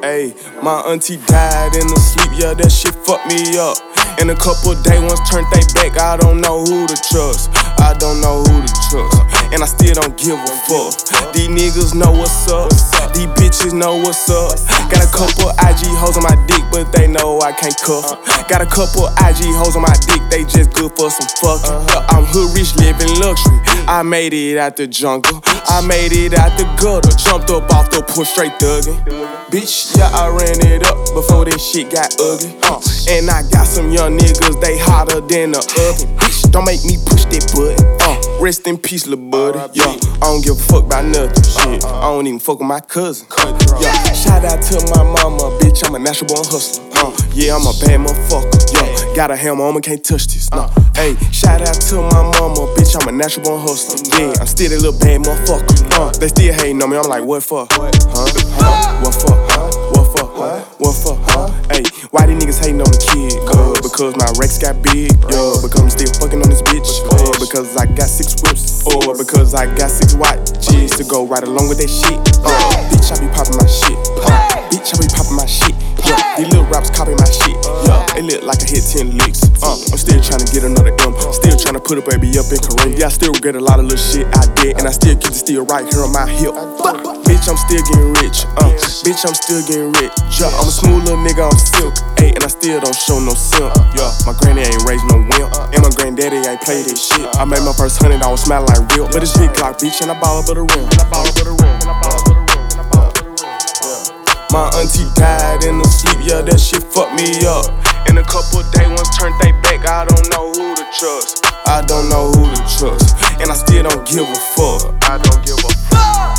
Ayy, my auntie died in her sleep, yeah, that shit fucked me up. In a couple days, once turned they back, I don't know who to trust. I don't know who to trust, and I still don't give a fuck. These niggas know what's up, these bitches know what's up. Got a couple IG hoes on my dick, but they know I can't cuff. Got a couple IG hoes on my dick, they just good for some fucking. I'm hood rich, living luxury. I made it out the jungle, I made it out the gutter. Jumped up off the push, straight thuggin'. Bitch, yeah, I ran it up before this shit got ugly. And I got some young niggas, they hotter than the oven. Bitch, don't make me push that button. Rest in peace, lil' buddy. Yeah, I don't give a fuck about nothing. Shit, I don't even fuck with my cousin. Yeah, shout out to my mama, bitch, I'm a natural born hustler. Yeah, I'm a bad motherfucker. Yeah, got a hammer on me, can't touch this. Hey, shout out to my mama, bitch, I'm a natural born hustler. Yeah, I'm still a little bad motherfucker. They still hating on me, I'm like, what for? What for? What for? What for? Hey, why these niggas hating on the kid? Because my Rex got big. Because I'm still fucking on this bitch. Because I got 6 whips. Or because I got 6 watches to go right along with that shit. Bitch, I be popping my shit. Bitch, I be popping my shit. These little raps copy my shit. They look like I hit 10 licks. I'm still trying to get another M. Still trying to put a baby up in Kareem. Yeah, I still regret a lot of little shit I did. And I still keep the steel right here on my hip. Bitch, I'm still getting rich. Bitch, I'm still getting rich. Yeah, I'm a smooth little nigga on silk. Ayy, and I still don't show no simp. Yeah, my granny ain't raised no wimp. And my granddaddy ain't played this shit. I made my first $100, I was smelling like real. But it's big clock, bitch, and I ball up with a rim. My auntie died in her sleep, yeah, that shit fucked me up. In a couple days, once turned they back, I don't know who to trust. I don't know who to trust, and I still don't give a fuck. I don't give a fuck.